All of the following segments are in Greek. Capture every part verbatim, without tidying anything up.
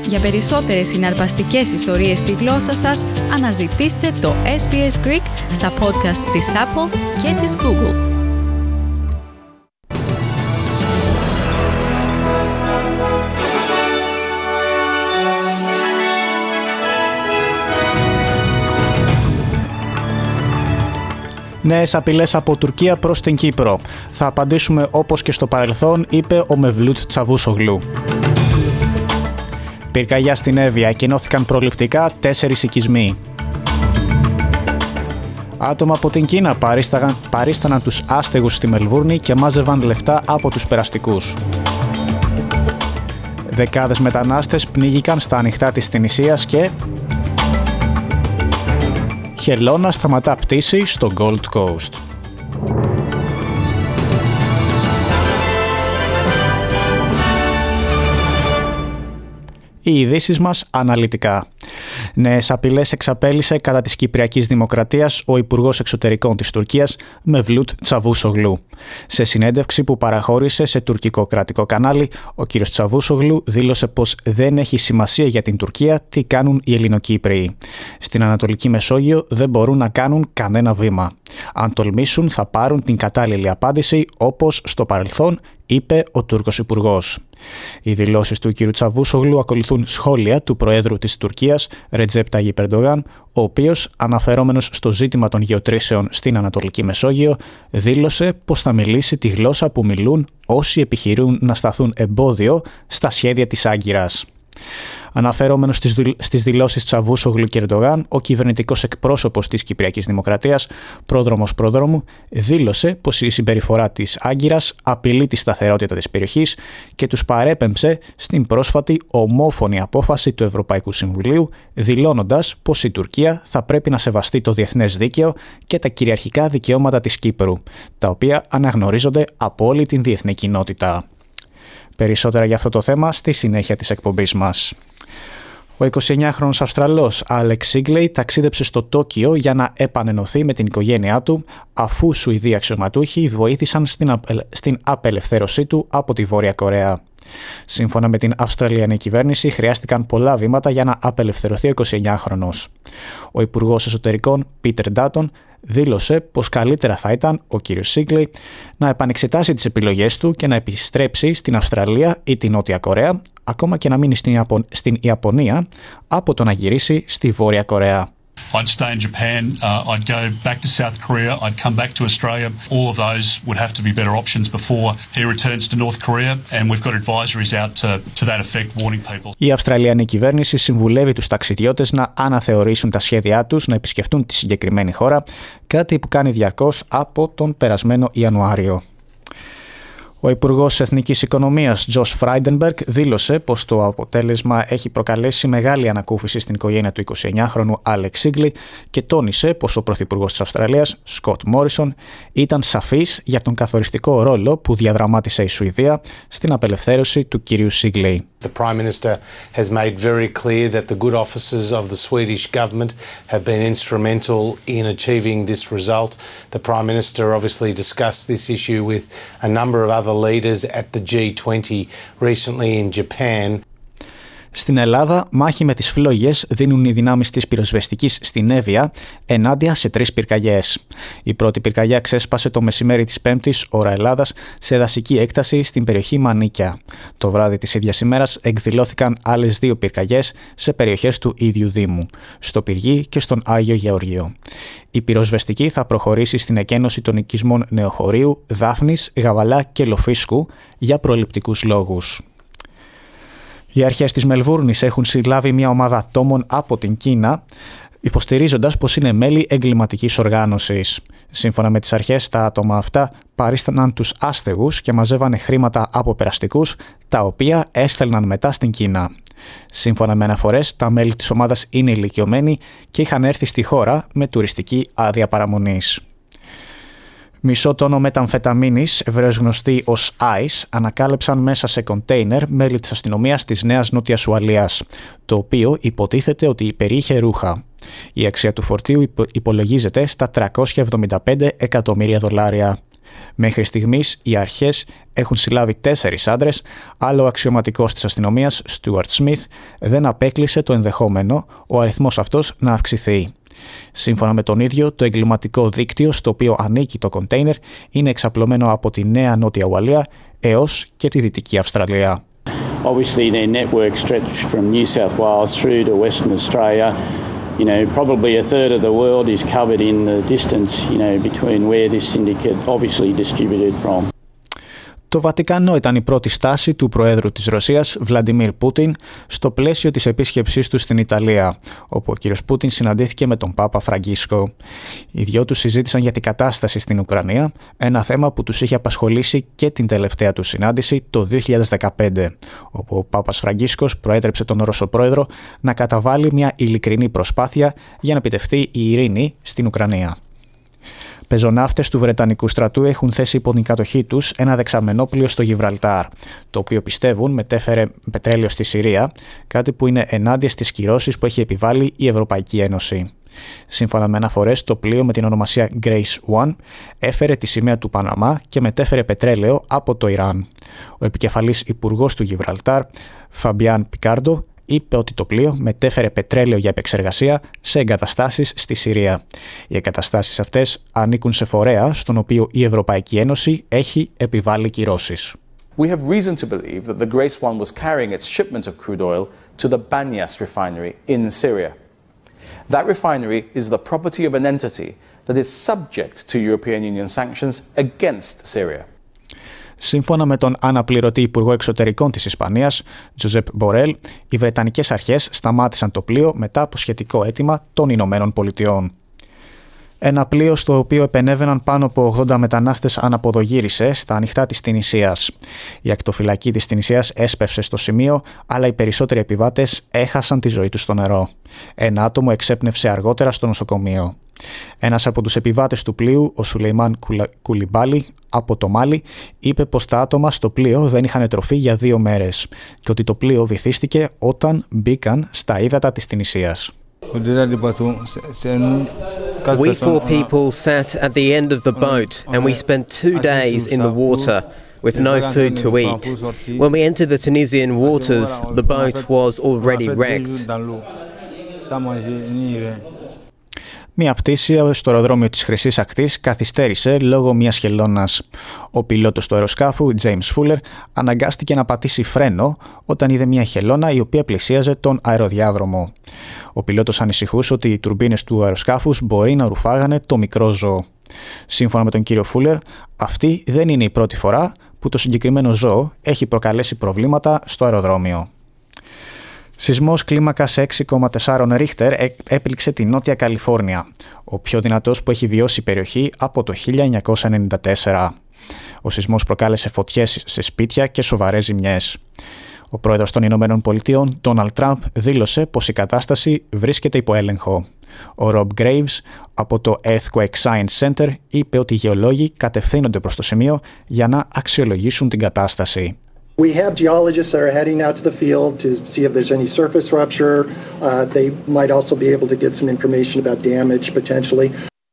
Για περισσότερες συναρπαστικές ιστορίες στη γλώσσα σας, αναζητήστε το ες μπι ες Greek στα podcast της Apple και της Google. Νέες απειλές από Τουρκία προς την Κύπρο. Θα απαντήσουμε όπως και στο παρελθόν, είπε ο Μευλούτ Τσαβούσογλου. Πυρκαγιά στην Εύβοια, εκκοινώθηκαν προληπτικά τέσσερις οικισμοί. Άτομα από την Κίνα παρίσταναν τους άστεγους στη Μελβούρνη και μάζευαν λεφτά από τους περαστικούς. Δεκάδες μετανάστες πνίγηκαν στα ανοιχτά της Τινησίας και χελώνα σταματά πτήση στο Gold Coast. Οι ειδήσεις μας αναλυτικά. Νέες απειλές εξαπέλυσε κατά της Κυπριακής Δημοκρατίας ο Υπουργός Εξωτερικών της Τουρκίας, Μευλούτ Τσαβούσογλου. Σε συνέντευξη που παραχώρησε σε τουρκικό κρατικό κανάλι, ο κ. Τσαβούσογλου δήλωσε πως δεν έχει σημασία για την Τουρκία τι κάνουν οι Ελληνοκύπριοι. Στην Ανατολική Μεσόγειο δεν μπορούν να κάνουν κανένα βήμα. Αν τολμήσουν θα πάρουν την κατάλληλη απάντηση όπως στο παρελθόν, είπε ο Τούρκος Υπουργός. Οι δηλώσεις του κ. Τσαβούσογλου ακολουθούν σχόλια του Προέδρου της Τουρκίας, Ρετζέπ Ταγιπ Ερντογάν, ο οποίος, αναφερόμενος στο ζήτημα των γεωτρήσεων στην Ανατολική Μεσόγειο, δήλωσε πως θα μιλήσει τη γλώσσα που μιλούν όσοι επιχειρούν να σταθούν εμπόδιο στα σχέδια της Άγκυρας. Αναφερόμενος στις δηλώσεις Τσαβούσογλου και Ερντογάν, ο κυβερνητικός εκπρόσωπος της Κυπριακής Δημοκρατίας, πρόδρομος πρόδρομου, δήλωσε πως η συμπεριφορά της Άγκυρας απειλεί τη σταθερότητα της περιοχής και τους παρέπεμψε στην πρόσφατη ομόφωνη απόφαση του Ευρωπαϊκού Συμβουλίου, δηλώνοντας πως η Τουρκία θα πρέπει να σεβαστεί το διεθνές δίκαιο και τα κυριαρχικά δικαιώματα της Κύπρου, τα οποία αναγνωρίζονται από όλη την διεθνή κοινότητα. Περισσότερα για αυτό το θέμα στη συνέχεια της εκπομπής μας. Ο εικοσιεννιάχρονος Αυστραλός Άλεξ Σίγκλεϊ ταξίδεψε στο Τόκιο για να επανενωθεί με την οικογένειά του, αφού Σουηδοί αξιωματούχοι βοήθησαν στην, απελ... στην απελευθέρωσή του από τη Βόρεια Κορέα. Σύμφωνα με την Αυστραλιανή κυβέρνηση, χρειάστηκαν πολλά βήματα για να απελευθερωθεί ο εικοσιεννιάχρονος. Ο Υπουργός Εσωτερικών, Πίτερ Ντάτον, δήλωσε πως καλύτερα θα ήταν ο κ. Σίγκλεϊ να επανεξετάσει τις επιλογές του και να επιστρέψει στην Αυστραλία ή την Νότια Κορέα, ακόμα και να μείνει στην, Ιαπων... στην Ιαπωνία, από το να γυρίσει στη Βόρεια Κορέα. I'd stay in Japan, uh, I'd go back to South Korea, I'd come back to Australia. All of those would have to be better options before he returns to North Korea, and we've got advisories out to, to that effect, warning people. Η Αυστραλιανή κυβέρνηση συμβουλεύει τους ταξιδιώτες να αναθεωρήσουν τα σχέδιά τους να επισκεφτούν τη συγκεκριμένη χώρα, κάτι που κάνει διαρκώς από τον περασμένο Ιανουάριο. Ο Υπουργός Εθνικής Οικονομίας Τζος Φράιντενμπεργκ δήλωσε πως το αποτέλεσμα έχει προκαλέσει μεγάλη ανακούφιση στην οικογένεια του εικοσιεννιάχρονου Άλεξ Σίγκλεϊ και τόνισε πως ο Πρωθυπουργός της Αυστραλίας, Σκοτ Μόρισον, ήταν σαφής για τον καθοριστικό ρόλο που διαδραμάτισε η Σουηδία στην απελευθέρωση του κυρίου Σίγκλεϊ. The Prime Minister has made very clear that the good offices of the Swedish government have been instrumental in achieving this result. The Prime Minister obviously discussed this issue with a number of other leaders at the G twenty recently in Japan. Στην Ελλάδα, μάχη με τις φλόγες δίνουν οι δυνάμεις της πυροσβεστικής στην Εύβοια ενάντια σε τρεις πυρκαγιές. Η πρώτη πυρκαγιά ξέσπασε το μεσημέρι της Πέμπτης, ώρα Ελλάδας, σε δασική έκταση στην περιοχή Μανίκια. Το βράδυ της ίδιας ημέρας εκδηλώθηκαν άλλες δύο πυρκαγιές σε περιοχές του ίδιου Δήμου, στο Πυργή και στον Άγιο Γεωργίο. Η πυροσβεστική θα προχωρήσει στην εκένωση των οικισμών Νεοχωρίου, Δάφνης, Γαβαλά και Λοφίσκου για προληπτικούς λόγους. Οι αρχές της Μελβούρνης έχουν συλλάβει μια ομάδα ατόμων από την Κίνα, υποστηρίζοντας πως είναι μέλη εγκληματικής οργάνωσης. Σύμφωνα με τις αρχές, τα άτομα αυτά παρίσταναν τους άστεγους και μαζεύανε χρήματα από περαστικούς, τα οποία έστελναν μετά στην Κίνα. Σύμφωνα με αναφορές, τα μέλη της ομάδας είναι ηλικιωμένοι και είχαν έρθει στη χώρα με τουριστική άδεια παραμονής. Μισό τόνο μεταμφεταμίνης, ευρέως γνωστή ως Ice, ανακάλυψαν μέσα σε κοντέινερ μέλη της αστυνομίας της Νέας Νότιας Ουαλίας, το οποίο υποτίθεται ότι περιείχε ρούχα. Η αξία του φορτίου υπολογίζεται στα τριακόσια εβδομήντα πέντε εκατομμύρια δολάρια. Μέχρι στιγμής οι αρχές έχουν συλλάβει τέσσερις άντρες, άλλο αξιωματικός της αστυνομίας, Στούαρτ Σμιθ, δεν απέκλεισε το ενδεχόμενο ο αριθμός αυτός να αυξηθεί. Σύμφωνα με τον ίδιο, το εγκληματικό δίκτυο στο οποίο ανήκει το κοντέινερ είναι εξαπλωμένο από τη Νέα Νότια Ουαλία έως και τη Δυτική Αυστραλία. Obviously their network stretched from New South Wales through to Western Australia. You know, probably a third of the world is covered in the distance, you know, between where this syndicate obviously distributed from. Το Βατικανό ήταν η πρώτη στάση του Προέδρου της Ρωσίας, Βλαντιμίρ Πούτιν, στο πλαίσιο της επίσκεψής του στην Ιταλία, όπου ο κ. Πούτιν συναντήθηκε με τον Πάπα Φραγκίσκο. Οι δυο τους συζήτησαν για την κατάσταση στην Ουκρανία, ένα θέμα που τους είχε απασχολήσει και την τελευταία του συνάντηση το δύο χιλιάδες δεκαπέντε, όπου ο Πάπας Φραγκίσκος προέτρεψε τον Ρώσο Πρόεδρο να καταβάλει μια ειλικρινή προσπάθεια για να επιτευχθεί η ειρήνη στην Ουκρανία. Πεζοναύτες του Βρετανικού στρατού έχουν θέσει υπό την κατοχή τους ένα δεξαμενόπλοιο στο Γιβραλτάρ, το οποίο πιστεύουν μετέφερε πετρέλαιο στη Συρία, κάτι που είναι ενάντια στις κυρώσεις που έχει επιβάλει η Ευρωπαϊκή Ένωση. Σύμφωνα με αναφορές, το πλοίο με την ονομασία Grace One έφερε τη σημαία του Παναμά και μετέφερε πετρέλαιο από το Ιράν. Ο επικεφαλής υπουργός του Γιβραλτάρ, Φαμπιάν Πικάρντο, είπε ότι το πλοίο μετέφερε πετρέλαιο για επεξεργασία σε εγκαταστάσεις στη Συρία. Οι εγκαταστάσεις αυτές ανήκουν σε φορέα στον οποίο η Ευρωπαϊκή Ένωση έχει επιβάλει κυρώσεις. We have reason to believe that the Grace One was carrying its shipment of crude oil to the Banyas refinery in Syria. That refinery is the property of an entity that is subject to European Union sanctions against Syria. Σύμφωνα με τον αναπληρωτή Υπουργό Εξωτερικών της Ισπανίας, Τζοζέπ Μπορέλ, οι Βρετανικές αρχές σταμάτησαν το πλοίο μετά από σχετικό αίτημα των Ηνωμένων Πολιτειών. Ένα πλοίο στο οποίο επενέβαιναν πάνω από ογδόντα μετανάστες αναποδογύρισε στα ανοιχτά της Τινησίας. Η ακτοφυλακή της Τινησίας έσπευσε στο σημείο, αλλά οι περισσότεροι επιβάτες έχασαν τη ζωή τους στο νερό. Ένα άτομο εξέπνευσε αργότερα στο νοσοκομείο. Ένας από τους επιβάτες του πλοίου, ο Σουλεϊμάν Κουλιμπάλι από το Μάλι, είπε πως τα άτομα στο πλοίο δεν είχαν τροφή για δύο μέρες και ότι το πλοίο βυθίστηκε όταν μπήκαν στα ύδατα της Τινησίας. We four people sat at the end of the boat and we spent two days in the water with no food to eat. When we entered the Tunisian waters, the boat was already wrecked. Μια πτήση στο αεροδρόμιο της Χρυσής Ακτής καθυστέρησε λόγω μιας χελώνας. Ο πιλότος του αεροσκάφου, James Fuller, αναγκάστηκε να πατήσει φρένο όταν είδε μια χελώνα η οποία πλησίαζε τον αεροδιάδρομο. Ο πιλότος ανησυχούσε ότι οι τουρμπίνες του αεροσκάφους μπορεί να ρουφάγανε το μικρό ζώο. Σύμφωνα με τον κύριο Fuller, αυτή δεν είναι η πρώτη φορά που το συγκεκριμένο ζώο έχει προκαλέσει προβλήματα στο αεροδρόμιο. Σεισμός κλίμακας έξι κόμμα τέσσερα Ρίχτερ έπληξε τη Νότια Καλιφόρνια, ο πιο δυνατός που έχει βιώσει η περιοχή από το χίλια εννιακόσια ενενήντα τέσσερα. Ο σεισμός προκάλεσε φωτιές σε σπίτια και σοβαρές ζημιές. Ο πρόεδρος των Ηνωμένων Πολιτειών, Ντόναλντ Τραμπ, δήλωσε πως η κατάσταση βρίσκεται υπό έλεγχο. Ο Ρομπ Γκρέιβς από το Earthquake Science Center είπε ότι οι γεωλόγοι κατευθύνονται προς το σημείο για να αξιολογήσουν την κατάσταση. We have geologists that are heading out to the field to see if there's any surface rupture. Uh, they might also be able to get some information about damage potentially.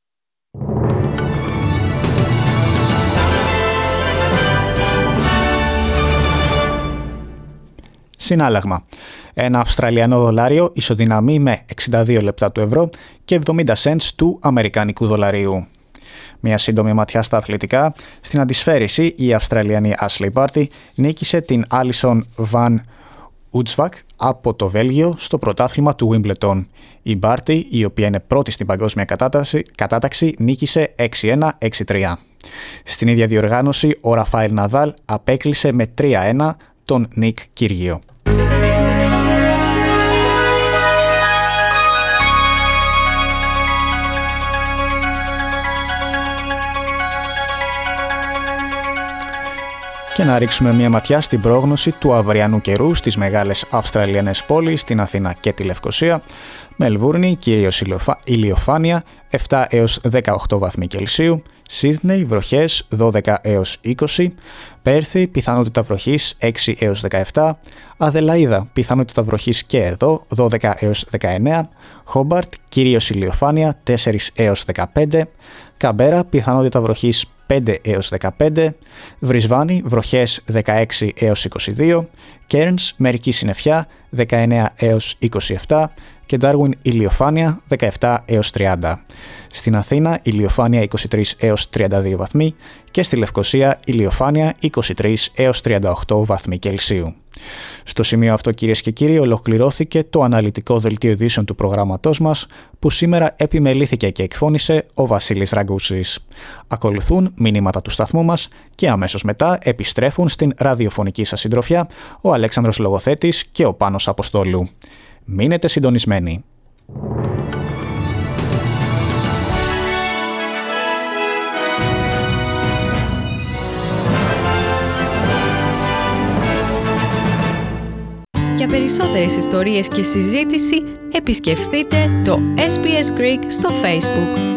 Συνάλλαγμα. Ένα Αυστραλιανό δολάριο ισοδυναμεί με εξήντα δύο λεπτά του ευρώ και εβδομήντα cents του Αμερικανικού δολαρίου. Μια σύντομη ματιά στα αθλητικά. Στην αντισφαίριση, η Αυστραλιανή Ashley Barty νίκησε την Alison Van Utsvak από το Βέλγιο στο πρωτάθλημα του Wimbledon. Η Barty, η οποία είναι πρώτη στην παγκόσμια κατάταξη, νίκησε έξι ένα έξι τρία. Στην ίδια διοργάνωση, ο Ραφάελ Ναδάλ απέκλεισε με τρία ένα τον Νικ Κυργίο. Και να ρίξουμε μια ματιά στην πρόγνωση του αυριανού καιρού στις μεγάλες Αυστραλιανές πόλεις, στην Αθήνα και τη Λευκοσία. Μελβούρνη, κυρίως ηλιοφάνεια, επτά έως δεκαοκτώ βαθμοί Κελσίου. Σίδνεϊ, βροχές, δώδεκα έως είκοσι. Πέρθη, πιθανότητα βροχής, έξι έως δεκαεπτά. Αδελαΐδα, πιθανότητα βροχής και εδώ, δώδεκα έως δεκαεννέα. Χόμπαρτ, κυρίως ηλιοφάνεια, τέσσερα έως δεκαπέντε. Καμπέρα, πιθανότητα βροχής πέντε έως δεκαπέντε, Βρισβάνη βροχές δεκαέξι έως είκοσι δύο, Κέρνς μερική συννεφιά δεκαεννέα έως είκοσι επτά και Ντάρουιν ηλιοφάνεια δεκαεπτά έως τριάντα. Στην Αθήνα ηλιοφάνεια είκοσι τρεις έως τριάντα δύο βαθμοί και στη Λευκοσία ηλιοφάνεια είκοσι τρεις έως τριάντα οκτώ βαθμοί Κελσίου. Στο σημείο αυτό, κυρίες και κύριοι, ολοκληρώθηκε το αναλυτικό δελτίο ειδήσεων του προγράμματός μας, που σήμερα επιμελήθηκε και εκφώνησε ο Βασίλης Ραγκούσης. Ακολουθούν μηνύματα του σταθμού μας και αμέσως μετά επιστρέφουν στην ραδιοφωνική σας συντροφιά ο Αλέξανδρος Λογοθέτης και ο Πάνος Αποστόλου. Μείνετε συντονισμένοι. Για περισσότερες ιστορίες και συζήτηση επισκεφτείτε το ες μπι ες Greek στο Facebook.